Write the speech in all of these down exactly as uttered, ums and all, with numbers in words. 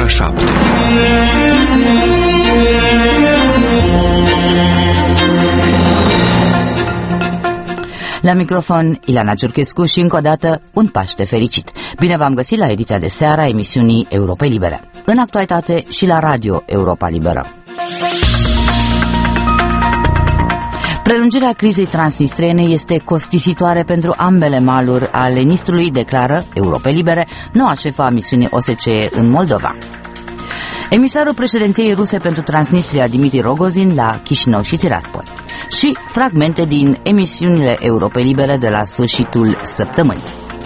ora șapte. La microfon, Ileana Ciurchescu și încă o dată un Paște fericit. Bine v-am găsit la ediția de seară a emisiunii Europa Liberă. În actualitate și la Radio Europa Liberă. Prelungirea crizei transnistrene este costisitoare pentru ambele maluri ale Nistrului, declară Europa Libere, noua șefă a misiunii O S C E în Moldova. Emisarul președinției ruse pentru Transnistria, Dimitri Rogozin, la Chișinău și Tiraspol. Și fragmente din emisiunile Europa Libere de la sfârșitul săptămânii.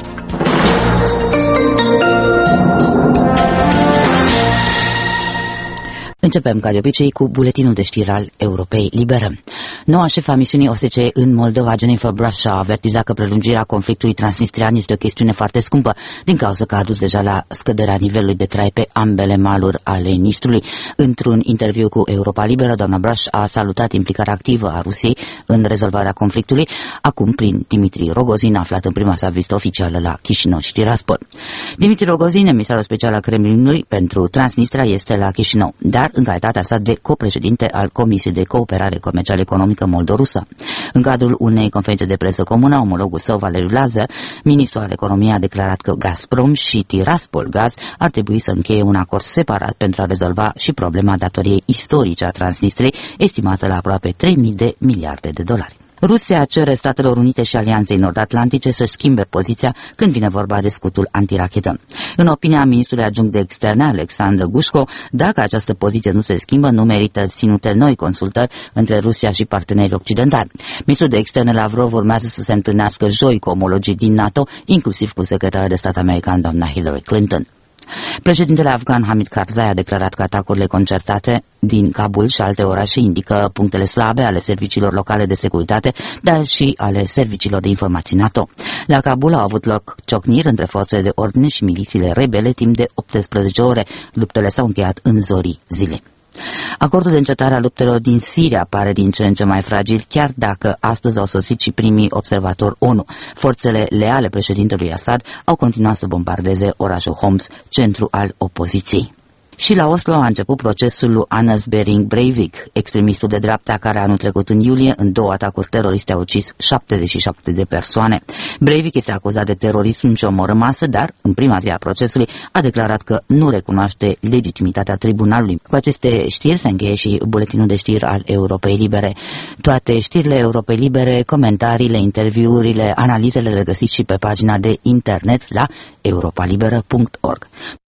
Începem, ca de obicei, cu buletinul de știri al Europei Libere. Noua șefa misiunii O S C E în Moldova, Jennifer Brush, a avertizat că prelungirea conflictului transnistrian este o chestiune foarte scumpă, din cauza că a dus deja la scăderea nivelului de trai pe ambele maluri ale Nistrului. Într-un interviu cu Europa Liberă, doamna Brush a salutat implicarea activă a Rusiei în rezolvarea conflictului, acum prin Dimitri Rogozin, aflat în prima sa vizită oficială la Chișinău și Tiraspol. Dimitri Rogozin, emisarul special al Kremlinului pentru Transnistria, este la Chișinău, dar în calitatea sa de copreședinte al Comisiei de Cooperare Comercială Economică Moldorusă. În cadrul unei conferințe de presă comună, omologul său, Valeriu Lazar, ministrul al economiei, a declarat că Gazprom și Tiraspol Gaz ar trebui să încheie un acord separat pentru a rezolva și problema datoriei istorice a Transnistriei, estimată la aproape trei mii de miliarde de dolari. Rusia cere Statelor Unite și Alianței Nord-Atlantice să schimbe poziția când vine vorba de scutul antirachetă. În opinia ministrului adjunct de externe, Alexandru Gușco, dacă această poziție nu se schimbă, nu merită ținute noi consultări între Rusia și partenerii occidentali. Ministrul de externe Lavrov urmează să se întâlnească joi cu omologii din NATO, inclusiv cu secretarul de stat american, doamna Hillary Clinton. Președintele afgan Hamid Karzai a declarat că atacurile concertate din Kabul și alte orașe indică punctele slabe ale serviciilor locale de securitate, dar și ale serviciilor de informații NATO. La Kabul au avut loc ciocniri între forțele de ordine și milițiile rebele timp de optsprezece ore. Luptele s-au încheiat în zorii zilei. Acordul de încetare a luptelor din Siria pare din ce în ce mai fragil, chiar dacă astăzi au sosit și primii observatori ONU. Forțele leale președintelui Assad au continuat să bombardeze orașul Homs, centru al opoziției. Și la Oslo a început procesul lui Anders Behring Breivik, extremistul de dreapta care anul trecut în iulie, în două atacuri teroriste, a ucis șaptezeci și șapte de persoane. Breivik este acuzat de terorism și omoră masă, dar în prima zi a procesului a declarat că nu recunoaște legitimitatea tribunalului. Cu aceste știri se încheie și buletinul de știri al Europei Libere. Toate știrile Europei Libere, comentariile, interviurile, analizele le găsiți și pe pagina de internet la europa liberă punct org.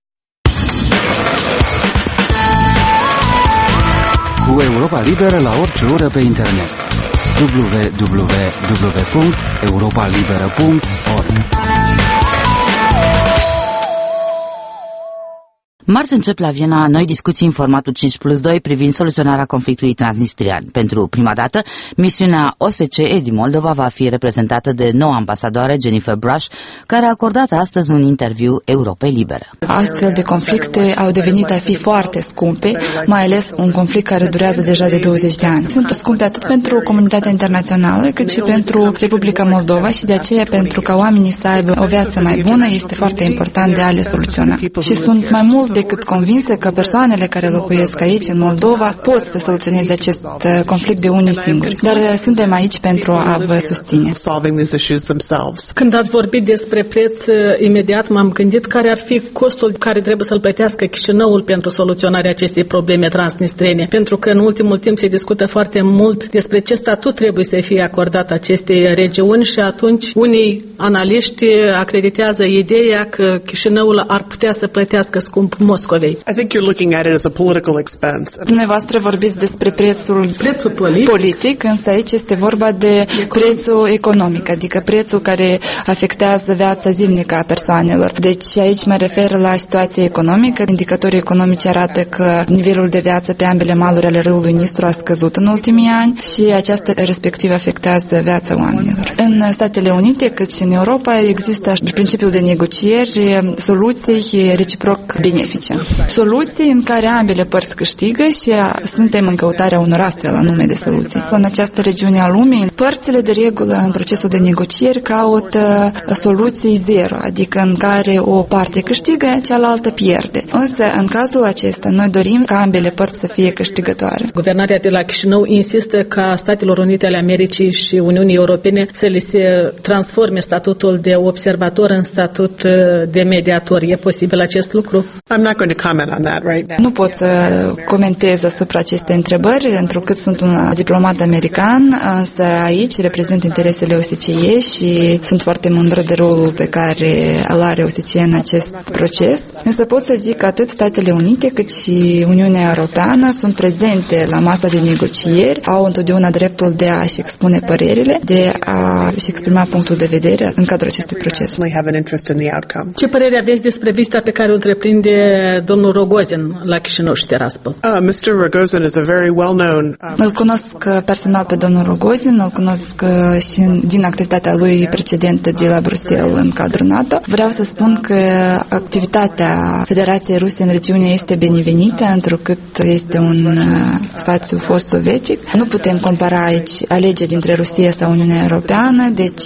Cu Europa Liberă la orice oră pe internet. w w w punct europa liberă punct org. Marți încep la Viena noi discuții în formatul cinci plus doi privind soluționarea conflictului transnistrian. Pentru prima dată, misiunea O S C E din Moldova va fi reprezentată de noua ambasadoare Jennifer Brush, care a acordat astăzi un interviu Europei Libere. Astfel de conflicte au devenit a fi foarte scumpe, mai ales un conflict care durează deja de douăzeci de ani. Sunt scumpe atât pentru comunitatea internațională, cât și pentru Republica Moldova și de aceea, pentru ca oamenii să aibă o viață mai bună, este foarte important de a le soluționa. Și sunt mai mult decât convinsă că persoanele care locuiesc aici, în Moldova, pot să soluționeze acest conflict de unii singuri. Dar suntem aici pentru a vă susține. Când ați vorbit despre preț, imediat m-am gândit care ar fi costul care trebuie să-l plătească Chișinăul pentru soluționarea acestei probleme transnistrene. Pentru că în ultimul timp se discută foarte mult despre ce statut trebuie să fie acordat acestei regiuni și atunci unii analiști acreditează ideea că Chișinăul ar putea să plătească scump Moscovei. I think you're looking at it as a political expense. Dumneavoastră vorbiți despre prețul, prețul politic. politic, însă aici este vorba de prețul economic, adică prețul care afectează viața zilnică a persoanelor. Deci aici mă refer la situația economică. Indicatorii economici arată că nivelul de viață pe ambele maluri ale râului Nistru a scăzut în ultimii ani și această respectiv afectează viața oamenilor. În Statele Unite, cât și în Europa, există principiul de negocieri, soluții reciproc benefice. benefice. Soluții în care ambele părți câștigă și suntem în căutarea unor astfel anume de soluții. În această regiune a lumii, părțile de regulă în procesul de negocieri caută soluții zero, adică în care o parte câștigă, cealaltă pierde. Însă, în cazul acesta, noi dorim ca ambele părți să fie câștigătoare. Guvernarea de la Chișinău insistă ca Statelor Unite ale Americii și Uniunii Europene să li se transforme statutul de observator în statut de mediator. E posibil acest lucru? I'm not going to comment on that right now. Nu pot să comentez asupra acestei întrebări, întrucât sunt un diplomat american, însă aici reprezint interesele O S C E și sunt foarte mândră de rolul pe care îl are O S C E în acest proces. Însă pot să zic că atât Statele Unite cât și Uniunea Europeană sunt prezente la masa de negocieri, au întotdeauna dreptul de a-și expune părerile, de a-și exprima punctul de vedere în cadrul acestui proces. Ce părere aveți despre vizita pe care o întreprinde domnul Rogozin la Chișinău și Tiraspol? Uh, mister Rogozin is a very well-known. Uh... Îl cunosc personal pe domnul Rogozin, îl cunosc și din activitatea lui precedentă de la Bruxelles în cadrul NATO. Vreau să spun că activitatea Federației Ruse în regiune este binevenită, întrucât este un spațiu fost sovietic. Nu putem compara aici alegeri dintre Rusia sau Uniunea Europeană, deci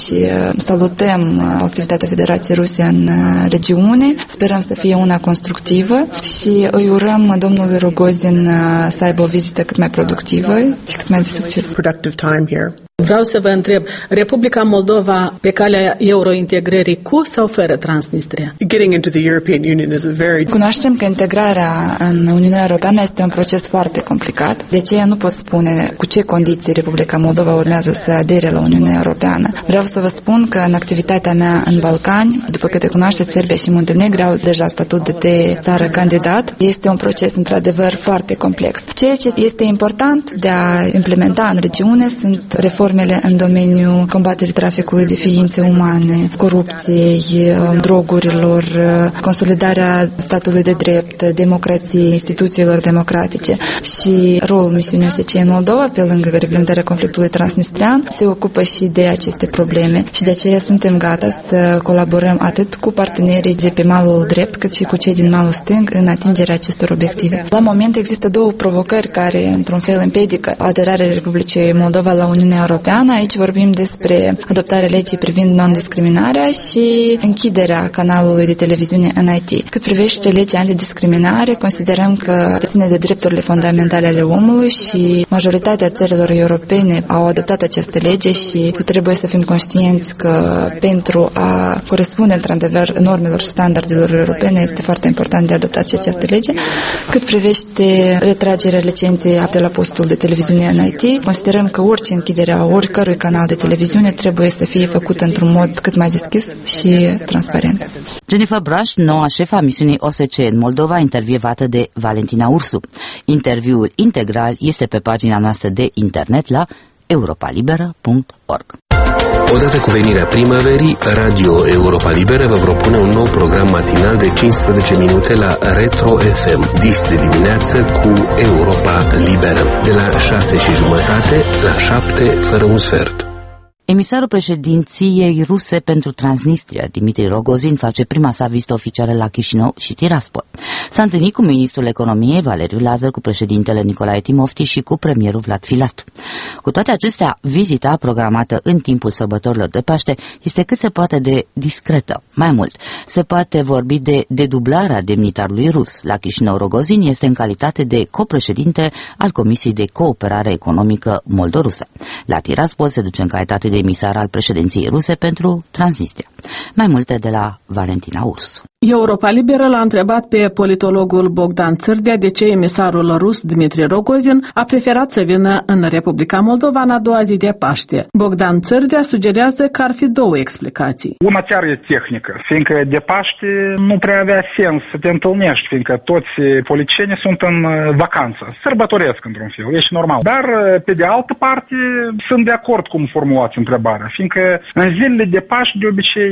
salutăm activitatea Federației Ruse în regiune, sperăm să fie una constructivă și îi urăm domnului Rogozin să aibă o vizită cât mai productivă și cât mai de succes. Productive time here. Vreau să vă întreb, Republica Moldova pe calea eurointegrării cu sau fără Transnistria? Getting into the European Union is a very... Cunoaștem că integrarea în Uniunea Europeană este un proces foarte complicat. De aceea nu pot spune cu ce condiții Republica Moldova urmează să adere la Uniunea Europeană. Vreau să vă spun că în activitatea mea în Balcani, după câte cunoașteți, Serbia și Muntenegru au deja statut de țară candidat. Este un proces într-adevăr foarte complex. Ceea ce este important de a implementa în regiune sunt reforme în domeniul combaterii traficului de ființe umane, corupției, drogurilor, consolidarea statului de drept, democrației, instituțiilor democratice și rolul misiunii O S C E în Moldova, pe lângă reglementarea conflictului transnistrian, se ocupă și de aceste probleme și de aceea suntem gata să colaborăm atât cu partenerii de pe malul drept, cât și cu cei din malul stâng în atingerea acestor obiective. La moment există două provocări care, într-un fel, împiedică aderarea Republicii Moldova la Uniunea Europeană. Aici vorbim despre adoptarea legii privind non-discriminarea și închiderea canalului de televiziune N I T. Cât privește legea antidiscriminare, considerăm că ține de drepturile fundamentale ale omului și majoritatea țărilor europene au adoptat această lege și trebuie să fim conștienți că pentru a corespunde într-adevăr normelor și standardelor europene este foarte important de adoptat această lege. Cât privește retragerea licenței de la postul de televiziune N I T, considerăm că orice închidere a oricărui canal de televiziune trebuie să fie făcut într-un mod cât mai deschis și transparent. Jennifer Brush, noua șefa misiunii O S C E în Moldova, intervievată de Valentina Ursu. Interviul integral este pe pagina noastră de internet la europa liberă punct org. Odată cu venirea primăverii, Radio Europa Liberă vă propune un nou program matinal de cincisprezece minute la Retro F M, dis de dimineață cu Europa Liberă, de la șase și jumătate la șapte fără un sfert. Emisarul președinției ruse pentru Transnistria, Dimitri Rogozin, face prima sa vizită oficială la Chișinău și Tiraspol. S-a întâlnit cu ministrul economiei Valeriu Lazar, cu președintele Nicolae Timofti și cu premierul Vlad Filat. Cu toate acestea, vizita programată în timpul sărbătorilor de Paște este cât se poate de discretă. Mai mult, se poate vorbi de dedublarea demnitarului rus. La Chișinău, Rogozin este în calitate de copreședinte al Comisiei de Cooperare Economică Moldorusă. La Tiraspol se duce în calitate de emisar al președinției ruse pentru Transnistria. Mai multe de la Valentina Ursu. Europa Liberă l-a întrebat pe politologul Bogdan Țârdea de ce emisarul rus Dmitri Rogozin a preferat să vină în Republica Moldova în a doua zi de Paște. Bogdan Țârdea sugerează că ar fi două explicații. Una chiar e tehnică, fiindcă de Paște nu prea avea sens să te întâlnești, fiindcă toți politicienii sunt în vacanță, sărbătoresc într-un fel, e și normal. Dar, pe de altă parte, sunt de acord cum formulați întrebarea, fiindcă în zilele de Paște, de obicei,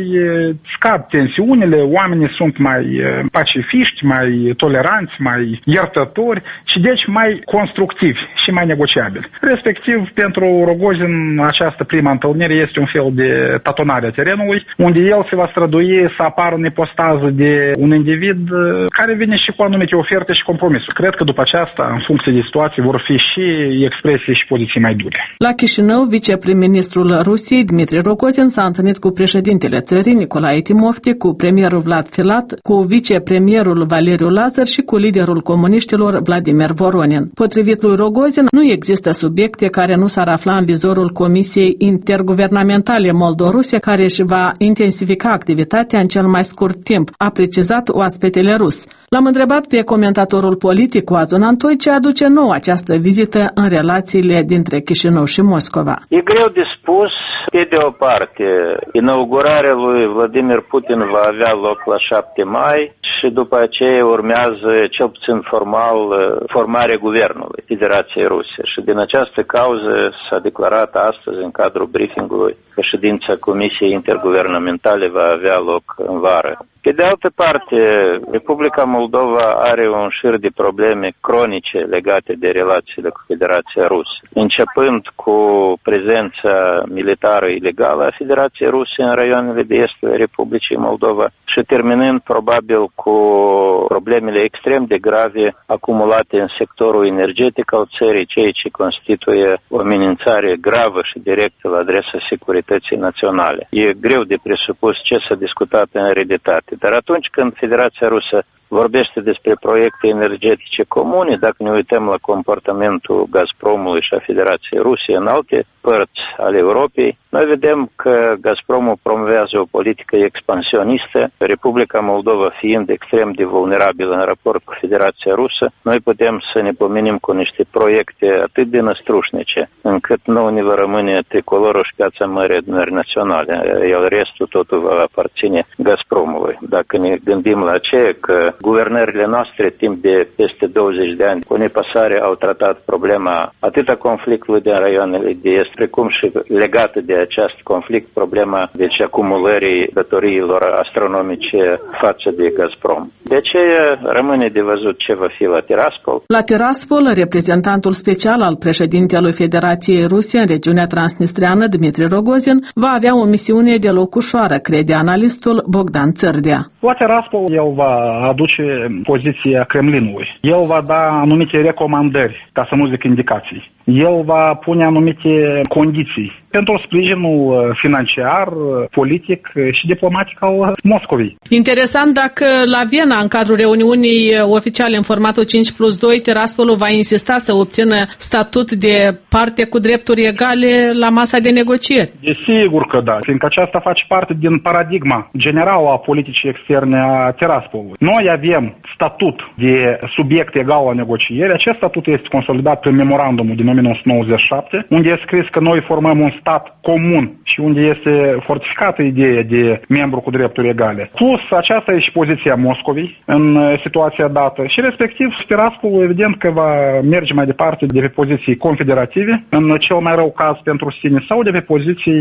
scad tensiunile, oamenii sunt mai pacifiști, mai toleranți, mai iertători și deci mai constructivi și mai negociabili. Respectiv, pentru Rogozin, această prima întâlnire este un fel de tatonare a terenului, unde el se va strădui să apară în ipostază de un individ care vine și cu anumite oferte și compromisuri. Cred că după aceasta, în funcție de situație, vor fi și expresii și poziții mai dure. La Chișinău, viceprim-ministrul Rusiei, Dmitri Rogozin, s-a întâlnit cu președintele țării, Nicolae Timofte, cu premierul Vlad Filat, cu vicepremierul Valeriu Lazar și cu liderul comuniștilor Vladimir Voronin. Potrivit lui Rogozin, nu există subiecte care nu s-ar afla în vizorul Comisiei Interguvernamentale Moldo-Rusia, care își va intensifica activitatea în cel mai scurt timp, a precizat oaspetele rus. L-am întrebat pe comentatorul politic Oazon Antoi ce aduce nou această vizită în relațiile dintre Chișinău și Moscova. E greu de spus. Pe de o parte, inaugurarea lui Vladimir Putin va avea loc la șapte mai și după aceea urmează, cel puțin formal, formarea guvernului Federației Ruse. Și din această cauză s-a declarat astăzi, în cadrul briefingului, că ședința Comisiei Interguvernamentale va avea loc în vară. Pe de altă parte, Republica Moldova are un șir de probleme cronice legate de relațiile cu Federația Rusă, începând cu prezența militară ilegală a Federației Ruse în raioanele de est ale Republicii Moldova și terminând probabil cu problemele extrem de grave acumulate în sectorul energetic al țării, ceea ce constituie o amenințare gravă și directă la adresa securității naționale. E greu de presupus ce s-a discutat în realitate. Dar atunci când Federația Rusă vorbește despre proiecte energetice comune, dacă ne uităm la comportamentul Gazpromului și a Federației Rusiei în alte părți ale Europei, noi vedem că Gazpromul promovează o politică expansionistă. Republica Moldova fiind extrem de vulnerabilă în raport cu Federația Rusă, noi putem să ne pomenim cu niște proiecte atât de năstrușnice, încât nu ne va rămâne tricolorul și piața mării adunării naționale, iar restul totul va aparține Gazpromului. Dacă ne gândim la aceea că guvernările noastre, timp de peste douăzeci de ani, cu nepăsare au tratat problema atât a conflictului din raioanele de est, precum și legată de acest conflict, problema deci acumulării datoriilor astronomice față de Gazprom. De aceea rămâne de văzut ce va fi la Tiraspol. La Tiraspol, reprezentantul special al președintelui Federației Ruse în regiunea transnistreană, Dmitri Rogozin, va avea o misiune deloc ușoară, crede analistul Bogdan Țârdea. La Tiraspol el va aduce poziția Kremlinului. El va da anumite recomandări, ca să nu zic indicații. El va pune anumite condiții pentru sprijinul financiar, politic și diplomatic al Moscovei. Interesant dacă la Viena, în cadrul reuniunii oficiale în formatul cinci plus doi, Tiraspolul va insista să obțină statut de parte cu drepturi egale la masa de negocieri. Desigur că da, fiindcă aceasta face parte din paradigma generală a politicii externe a Tiraspolului. Noi avem statut de subiect egal la negocieri. Acest statut este consolidat prin memorandumul din o mie nouă sute nouăzeci și șapte, unde e scris că noi formăm un stat comun și unde este fortificată ideea de membru cu drepturi egale. Plus, aceasta e și poziția Moscovei în situația dată și respectiv Tiraspolul evident că va merge mai departe de pe poziții confederative, în cel mai rău caz pentru sine, sau de pe poziții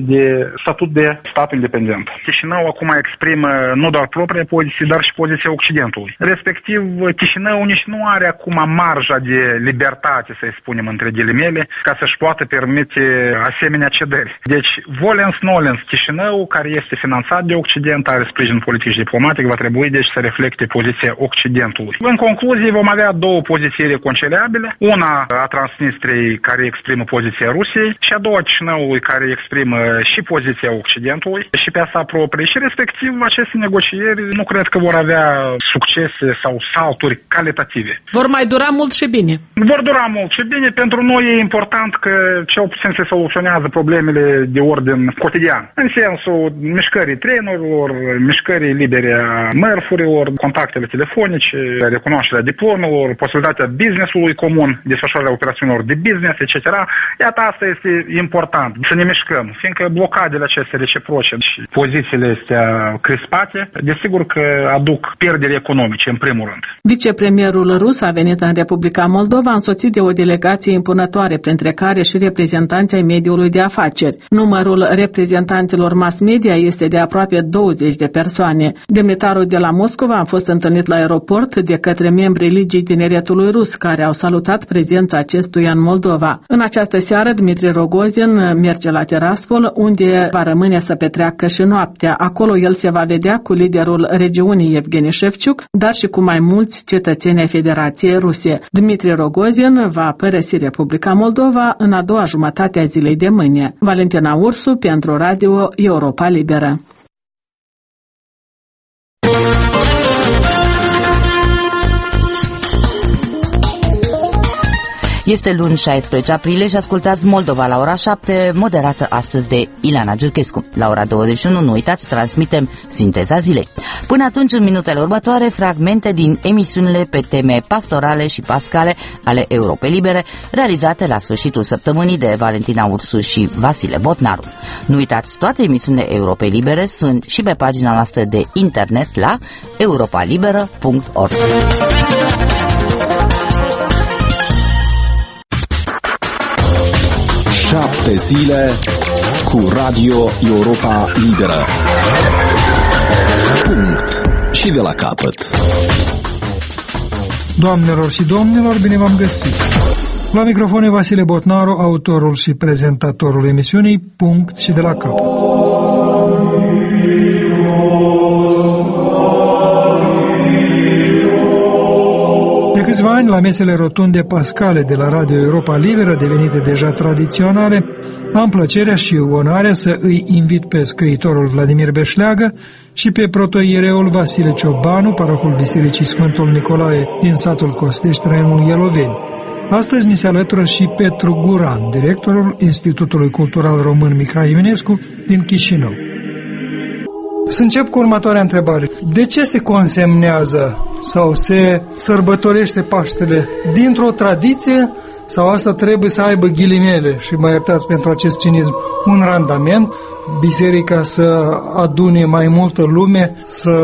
de statut de stat independent. Chișinău acum exprimă nu doar propria poziție, dar și poziția Occidentului. Respectiv, Chișinău nici nu are acum marja de libertate, să-i spunem între ghilimele, ca să-și poată permite asemenea cedări. Deci, volens-nolens, Chișinău, care este finanțat de Occident, are sprijin politic și diplomatic, va trebui deci să reflecte poziția Occidentului. În concluzie, vom avea două poziții reconciliabile, una a Transnistriei, care exprimă poziția Rusiei, și a doua Chișinăului, care exprimă și poziția Occidentului și pe a sa proprie. Și respectiv, aceste negocieri nu cred că vor avea succese sau salturi calitative. Vor mai dura mult și bine. Vor dura mult și bine. Pentru noi e important că cel puțin se soluționează problemele de ordin cotidian. În sensul mișcării trenurilor, mișcării libere a mărfurilor, contactele telefonice, recunoașterea diplomelor, posibilitatea business-ului comun, desfășurarea operațiunilor de business, et cetera. Iată, asta este important, să ne mișcăm, fiindcă blocadele acestea reciproce și pozițiile astea crispate, desigur că aduc pierderi economice, în primul rând. Vicepremierul rus a venit în Republica Moldova însoțit de o delegație impunătoare, printre care și reprezentanții ai mediului mediului de afaceri. Numărul reprezentanților mass media este de aproape douăzeci de persoane. Demnitarul de la Moscova a fost întâlnit la aeroport de către membrii Ligii Tineretului Rus, care au salutat prezența acestuia în Moldova. În această seară, Dmitri Rogozin merge la Tiraspol, unde va rămâne să petreacă și noaptea. Acolo el se va vedea cu liderul regiunii Evgeni Shevchuk, dar și cu mai mulți cetățeni ai Federației Ruse. Dmitri Rogozin va părăsi Republica Moldova în a doua jumătate a zilei de mâine. Valentina Ursu pentru Radio Europa Liberă. Este luni șaisprezece aprilie și ascultați Moldova la ora șapte, moderată astăzi de Ileana Giurchescu. La ora douăzeci și unu, nu uitați, transmitem Sinteza Zilei. Până atunci, în minutele următoare, fragmente din emisiunile pe teme pastorale și pascale ale Europei Libere, realizate la sfârșitul săptămânii de Valentina Ursu și Vasile Botnaru. Nu uitați, toate emisiunile Europei Libere sunt și pe pagina noastră de internet la europa liberă punct org. Șapte zile cu Radio Europa Liberă. Punct. Și de la capăt. Doamnelor și domnilor, bine v-am găsit. La microfon e Vasile Botnaru, autorul și prezentatorul emisiunii Punct și de la capăt. De câțiva ani, la mesele rotunde pascale de la Radio Europa Liberă, devenite deja tradiționale, am plăcerea și onoarea să îi invit pe scriitorul Vladimir Beșleagă și pe protoiereul Vasile Ciobanu, parahul Bisericii Sfântul Nicolae din satul Costești, raionul Ieloveni. Astăzi ni se alătură și Petru Guran, directorul Institutului Cultural Român Mihai Eminescu din Chișinău. Să încep cu următoarea întrebare. De ce se consemnează sau se sărbătorește Paștele? Dintr-o tradiție sau asta trebuie să aibă ghilimele, și mă iertați pentru acest cinism, un randament, biserica să adune mai multă lume, să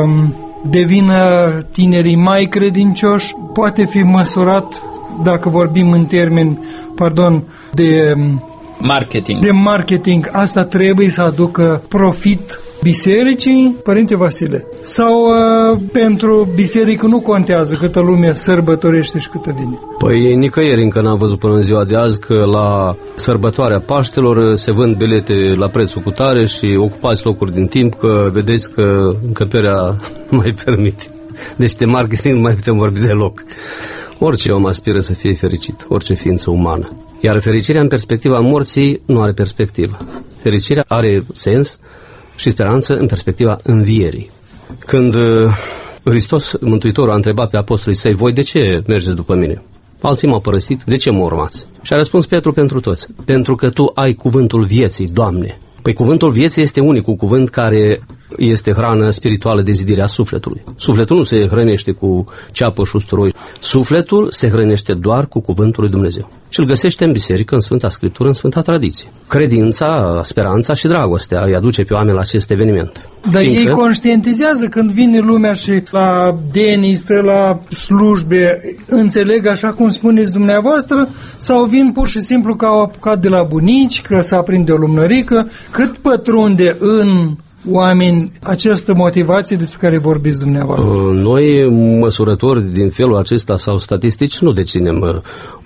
devină tinerii mai credincioși, poate fi măsurat, dacă vorbim în termeni, pardon, de marketing. De marketing, asta trebuie să aducă profit bisericii, Părinte Vasile? Sau uh, pentru biserică nu contează câtă lume sărbătorește și câtă vine? Păi nicăieri încă n-am văzut până în ziua de azi că la sărbătoarea Paștelor se vând bilete la prețul cu tare și ocupați locuri din timp, că vedeți că încăperea nu mai permite. Deci de marketing nu mai putem vorbi deloc. Orice om aspiră să fie fericit, orice ființă umană. Iar fericirea în perspectiva morții nu are perspectivă. Fericirea are sens și speranță în perspectiva învierii. Când Hristos, Mântuitorul, a întrebat pe apostolii săi: voi de ce mergeți după mine? Alții m-au părăsit, de ce mă urmați? Și a răspuns Petru pentru toți: pentru că tu ai cuvântul vieții, Doamne. Păi cuvântul vieții este unicul cuvânt care este hrană spirituală de zidire a sufletului. Sufletul nu se hrănește cu ceapă și usturoi. Sufletul se hrănește doar cu cuvântul lui Dumnezeu. Și îl găsește în biserică, în Sfânta Scriptură, în Sfânta Tradiție. Credința, speranța și dragostea îi aduce pe oameni la acest eveniment. Dar Fiindcă ei conștientizează când vine lumea și la denii, stă la slujbe, înțeleg așa cum spuneți dumneavoastră, sau vin pur și simplu că au apucat de la bunici, că s-a aprinde o lumnărică, cât pătrunde în oameni această motivație despre care vorbiți dumneavoastră? Noi, măsurători din felul acesta sau statistici, nu deținem.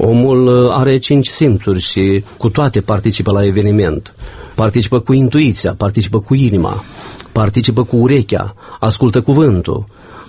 Omul are cinci simțuri și cu toate participă la eveniment. Participă cu intuiția, participă cu inima, participă cu urechea, ascultă cuvântul.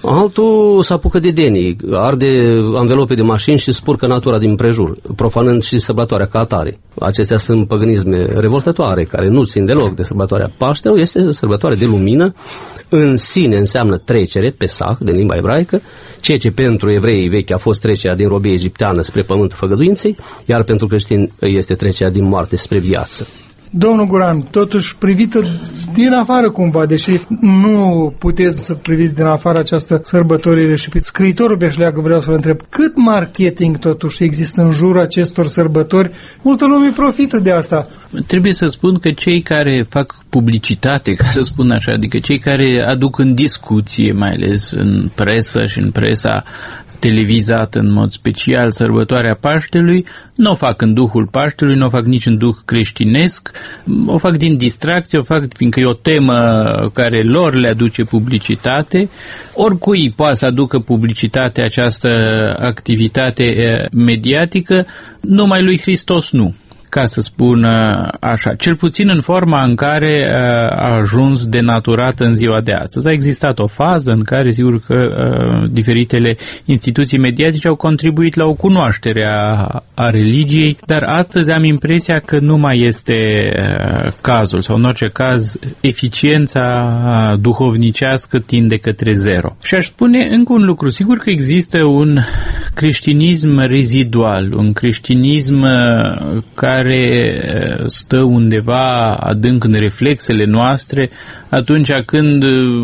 Altul se apucă de denii, arde anvelope de mașini și spurcă natura din prejur, profanând și sărbătoarea ca atare. Acestea sunt păgânisme revoltătoare, care nu țin deloc de sărbătoarea Paștelor. Este sărbătoare de lumină, în sine înseamnă trecere, Pesach, din limba ebraică, ceea ce pentru evrei vechi a fost trecerea din robie egipteană spre pământul făgăduinței, iar pentru creștini este trecerea din moarte spre viață. Domnul Guran, totuși privită din afară cumva, deși nu puteți să priviți din afară această sărbătorire, și pe scriitorul Beșleagă vreau să-l întreb, cât marketing totuși există în jurul acestor sărbători? Multă lume profită de asta. Trebuie să spun că cei care fac publicitate, ca să spun așa, adică cei care aduc în discuție, mai ales în presă și în presa televizat în mod special sărbătoarea Paștelui, nu o fac în duhul Paștelui, nu o fac nici în duh creștinesc, o fac din distracție, o fac fiindcă e o temă care lor le aduce publicitate. Oricui poate să aducă publicitate această activitate mediatică, numai lui Hristos nu, ca să spun așa, cel puțin în forma în care a ajuns denaturat în ziua de astăzi. A existat o fază în care, sigur că diferitele instituții mediatice au contribuit la o cunoaștere a, a religiei, dar astăzi am impresia că nu mai este cazul, sau în orice caz, eficiența duhovnicească tinde către zero. Și aș spune încă un lucru, sigur că există un creștinism rezidual, un creștinism care care stă undeva adânc în reflexele noastre atunci când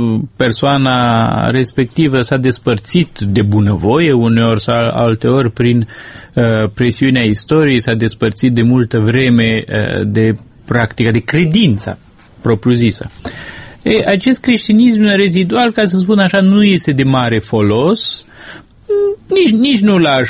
persoana respectivă s-a despărțit de bunăvoie, uneori sau alteori prin uh, presiunea istoriei, s-a despărțit de multă vreme uh, de practica, de credința propriu-zisă. E, acest creștinism rezidual, ca să spun așa, nu este de mare folos. Nici, nici nu l-aș,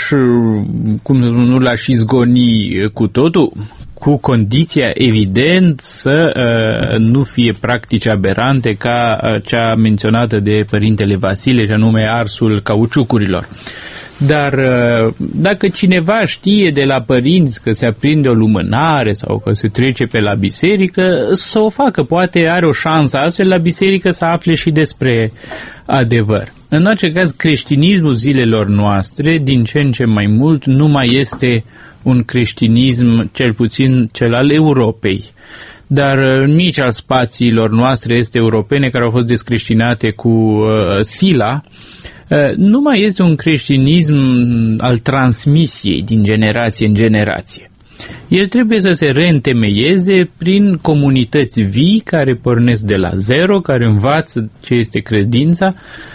cum nu l-aș izgoni cu totul, cu condiția, evident, să uh, nu fie practici aberante ca uh, cea menționată de Părintele Vasile, și anume arsul cauciucurilor. Dar uh, dacă cineva știe de la părinți că se aprinde o lumânare sau că se trece pe la biserică, să o facă, poate are o șansă astfel la biserică să afle și despre adevăr. În orice caz, creștinismul zilelor noastre, din ce în ce mai mult, nu mai este un creștinism, cel puțin cel al Europei, dar nici al spațiilor noastre este europene care au fost descreștinate cu uh, sila. Uh, nu mai este un creștinism al transmisiei din generație în generație. El trebuie să se reîntemeieze prin comunități vii care pornesc de la zero, care învață ce este credința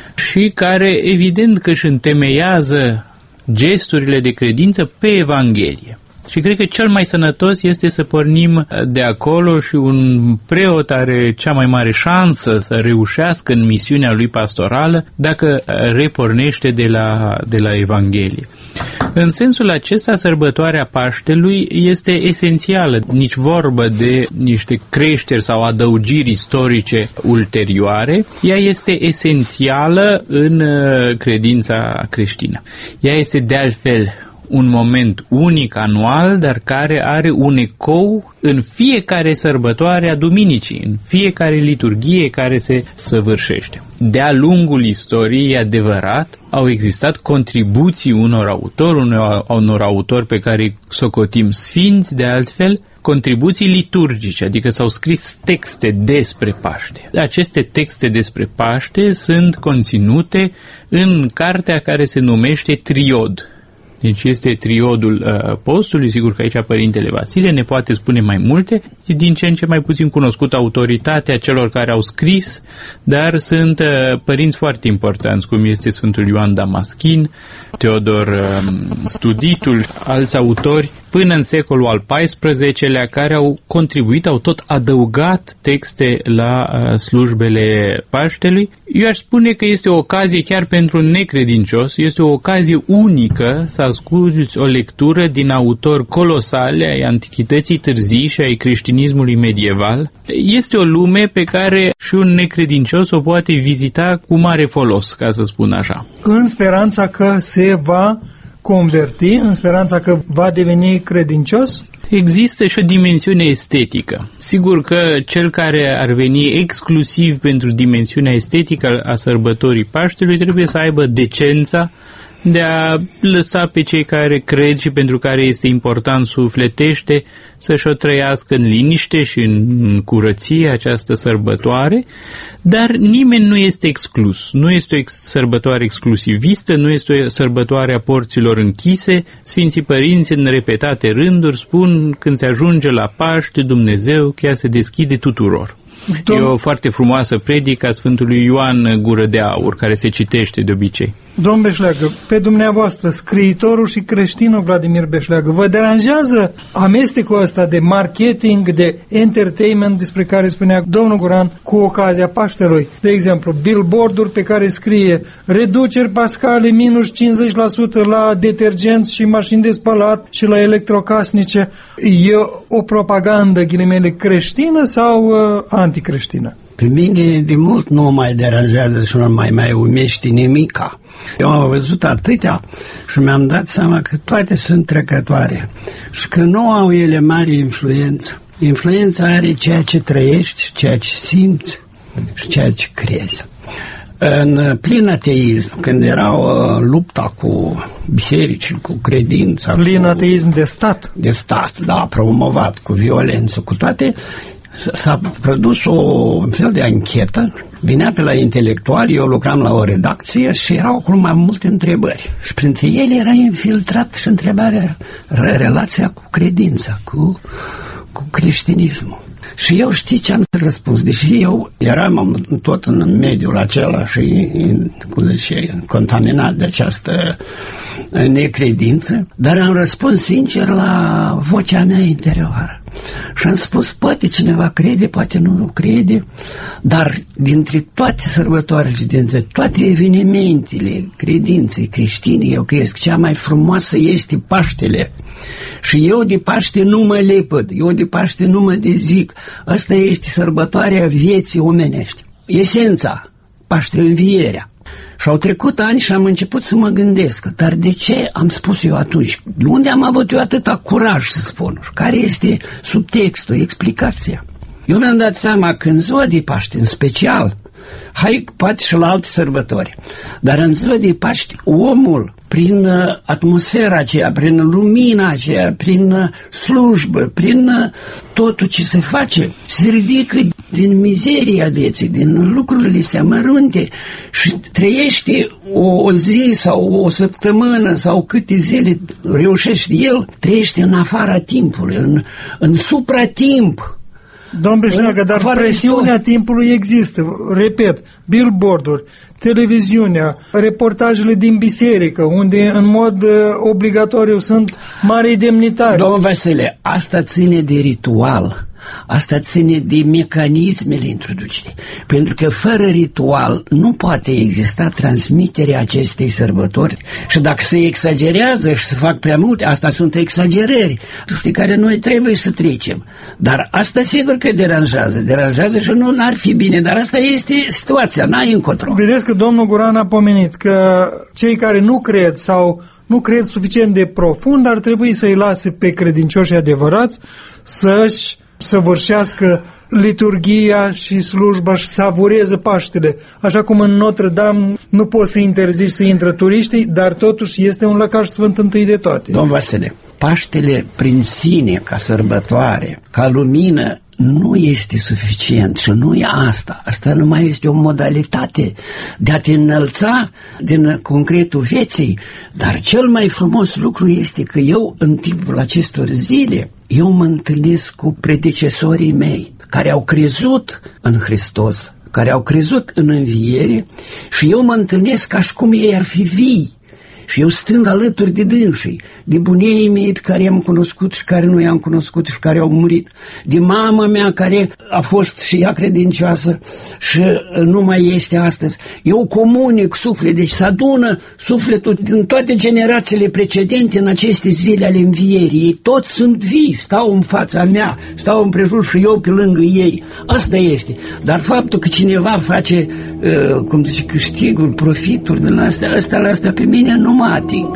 și care, evident, că își întemeiază gesturile de credință pe Evanghelie. Și cred că cel mai sănătos este să pornim de acolo și un preot are cea mai mare șansă să reușească în misiunea lui pastorală dacă repornește de la, de la Evanghelie. În sensul acesta, sărbătoarea Paștelui este esențială, nici vorbă de niște creșteri sau adăugiri istorice ulterioare, ea este esențială în credința creștină. Ea este de altfel un moment unic anual, dar care are un ecou în fiecare sărbătoare a duminicii, în fiecare liturghie care se săvârșește. De-a lungul istoriei, adevărat, au existat contribuții unor autori, unor, unor autori pe care îi socotim sfinți, de altfel, contribuții liturgice, adică s-au scris texte despre Paște. Aceste texte despre Paște sunt conținute în cartea care se numește Triod. Deci este triodul uh, postului, sigur că aici Părintele Vasile ne poate spune mai multe, din ce în ce mai puțin cunoscut autoritatea celor care au scris, dar sunt uh, părinți foarte importanți, cum este Sfântul Ioan Damaschin, Teodor uh, Studitul, alți autori, până în secolul al paisprezecelea, care au contribuit, au tot adăugat texte la uh, slujbele Paștelui. Eu aș spune că este o ocazie chiar pentru un necredincios, este o ocazie unică să asculți o lectură din autori colosale ai antichității târzii și ai creștinismului medieval. Este o lume pe care și un necredincios o poate vizita cu mare folos, ca să spun așa. În speranța că se va converti, în speranța că va deveni credincios? Există și o dimensiune estetică. Sigur că cel care ar veni exclusiv pentru dimensiunea estetică a sărbătorii Paștelui trebuie să aibă decența de a lăsa pe cei care cred și pentru care este important sufletește să-și o trăiască în liniște și în curăție această sărbătoare, dar nimeni nu este exclus. Nu este o ex- sărbătoare exclusivistă, nu este o sărbătoare a porților închise. Sfinții Părinți în repetate rânduri spun când se ajunge la Paște, Dumnezeu chiar se deschide tuturor. Domn... E o foarte frumoasă predică a Sfântului Ioan Gură de Aur, care se citește de obicei. Domn Beșleagă, pe dumneavoastră, scriitorul și creștinul Vladimir Beșleagă, vă deranjează amestecul ăsta de marketing, de entertainment despre care spunea domnul Guran cu ocazia Paștelui? De exemplu, billboard-uri pe care scrie reduceri pascale minus cincizeci la sută la detergenți și mașini de spălat și la electrocasnice. E o propagandă, ghilimele, creștină sau uh, anticreștină? Pe mine de mult nu mai deranjează și nu mai mai umește nimica. Eu am văzut atâtea și mi-am dat seama că toate sunt trecătoare și că nu au ele mare influență. Influența are ceea ce trăiești, ceea ce simți și ceea ce crezi. În plin ateism, când era uh, lupta cu bisericii, cu credința... Plin cu, ateism de stat? De stat, da, promovat, cu violență, cu toate... S-a produs o, un fel de anchetă, vinea pe la intelectuali, eu lucram la o redacție și erau acolo mai multe întrebări. Și printre ele era infiltrat și întrebarea, relația cu credința, cu, cu creștinismul. Și eu știi ce am răspuns, deși eu eram tot în mediul acela și, cum zice, contaminat de această necredință, dar am răspuns sincer la vocea mea interioară. Și am spus, poate cineva crede, poate nu crede, dar dintre toate sărbătoarele, dintre toate evenimentele credinței creștine, eu cred că cea mai frumoasă este Paștele. Și eu de Paște nu mă lepăd, eu de Paște nu mă dezic. Asta este sărbătoarea vieții omenești. Esența, Paște, învierea. Și au trecut ani și am început să mă gândesc, dar de ce am spus eu atunci? De unde am avut eu atâta curaj să spun? Și care este subtextul, explicația? Eu mi-am dat seama că în ziua de Paște, în special, hai poate și la alte sărbători, dar în ziua de Paște, omul, prin atmosfera aceea, prin lumina aceea, prin slujbă, prin totul ce se face, se ridică din mizeria vieții, din lucrurile se mărunte și trăiește o zi sau o săptămână sau câte zile reușește el, trăiește în afara timpului, în, în supratimp. Domn Beșleagă, dar presiunea timpului există. Repet, billboard-uri, televiziunea, reportajele din biserică, unde în mod uh, obligatoriu sunt mari demnitari. Domnul Vasile, asta ține de ritual. Asta ține de mecanismele introducerii. Pentru că fără ritual nu poate exista transmiterea acestei sărbători. Și dacă se exagerează și se fac prea multe, asta sunt exagerări de care noi trebuie să trecem. Dar asta sigur că deranjează. Deranjează și nu ar fi bine, dar asta este situația, n-ai încotro. Vedeți că domnul Guran a pomenit că cei care nu cred sau nu cred suficient de profund ar trebui să-i lase pe credincioșii adevărați să-și săvârșească liturghia și slujba și savureze Paștele. Așa cum în Notre-Dame nu poți să interzici să intră turiștii, dar totuși este un lăcaș sfânt întâi de toate. Domn Vasile, Paștele prin sine, ca sărbătoare, ca lumină, nu este suficient și nu e asta. Asta nu mai este o modalitate de a te înălța din concretul vieții, dar cel mai frumos lucru este că eu, în timpul acestor zile, eu mă întâlnesc cu predecesorii mei, care au crezut în Hristos, care au crezut în înviere și eu mă întâlnesc ca și cum ei ar fi vii. Și eu stând alături de dânsii, de bunii mei pe care i-am cunoscut și care nu i-am cunoscut și care au murit, de mama mea care a fost și ea credincioasă și nu mai este astăzi. Eu comunic suflet, deci se adună sufletul din toate generațiile precedente în aceste zile ale învierii. Ei toți sunt vii, stau în fața mea, stau împrejur și eu pe lângă ei. Asta este. Dar faptul că cineva face, uh, cum zice, câștigul, profitul din astea, ăsta la asta pe mine nu mă ating.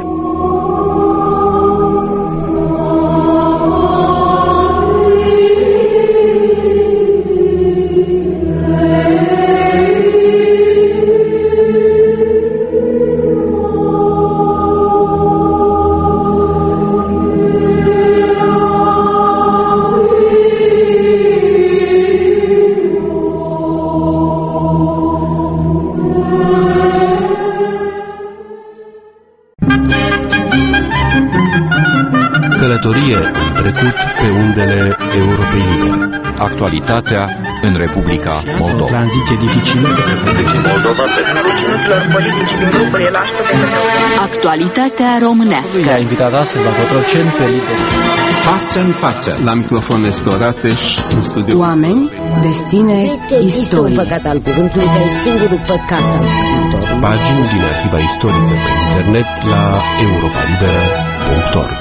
Călătorie în trecut pe undele Europei Libere. Actualitatea în Republica Moldova. O tranziție dificilă de Republica Moldova. politici din grupurile Actualitatea românească. I-a invitat astăzi la Cotroceni pe lideri. Față în față, la microfon Explorateș, în studio. Oameni, destine, istorie. Păcat al cuvântului, că e singurul păcat al scriitorului. Pagini din arhiva istorică pe internet la europa liberă punct org.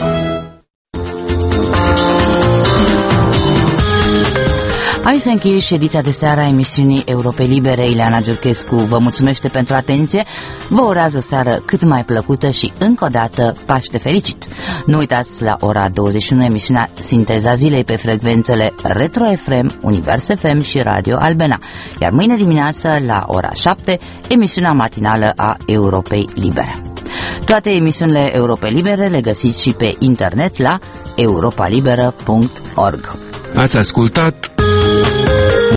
Aici se încheie și ediția de seară a emisiunii Europe Libere. Ileana Giurchescu vă mulțumește pentru atenție, vă urează o seară cât mai plăcută și încă o dată Paște fericit. Nu uitați la ora douăzeci și unu emisiunea Sinteza Zilei pe frecvențele Retro F M, Univers F M și Radio Albena, iar mâine dimineață la ora șapte emisiunea matinală a Europei Libere. Toate emisiunile Europe Libere le găsiți și pe internet la europa liberă punct org. Ați ascultat